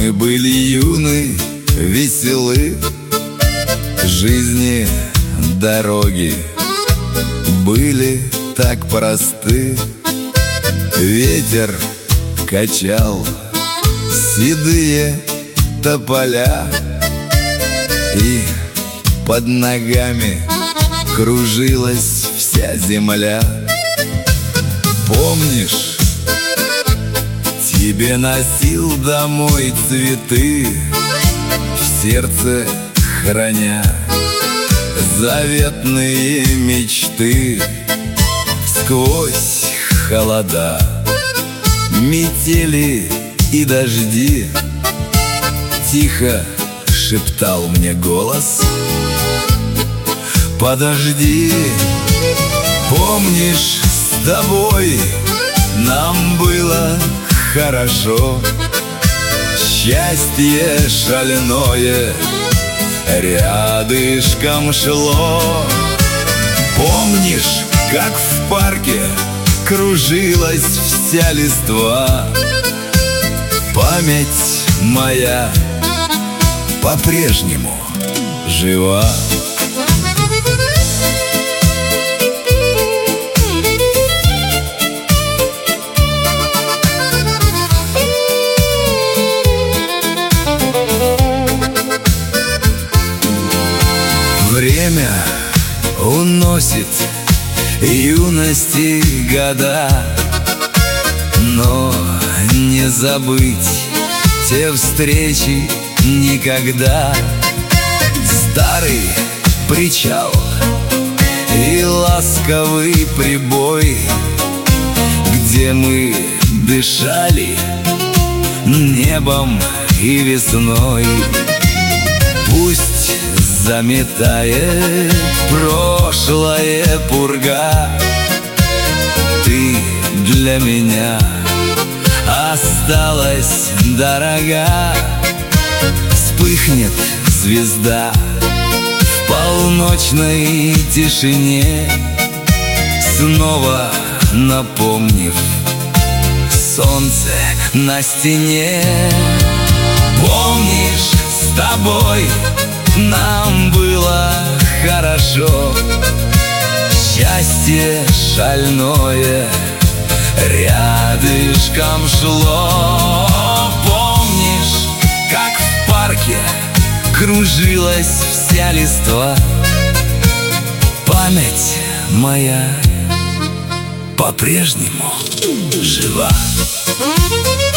Мы были юны, веселы, жизни дороги были так просты. Ветер качал седые тополя, и под ногами кружилась вся земля. Помнишь, тебе носил домой цветы, в сердце храня заветные мечты. Сквозь холода, метели и дожди тихо шептал мне голос: подожди. Помнишь, с тобой нам было хорошо, счастье шальное рядышком шло. Помнишь, как в парке кружилась вся листва? Память моя по-прежнему жива. Время уносит юности года, но не забыть те встречи никогда. Старый причал и ласковый прибой, где мы дышали небом и весной. Пусть заметает прошлое пурга, ты для меня осталась дорога. Вспыхнет звезда в полночной тишине, снова напомнив солнце на стене. Помнишь, с тобой нам было хорошо, счастье шальное рядышком шло. Помнишь, как в парке кружилась вся листва? Память моя по-прежнему жива.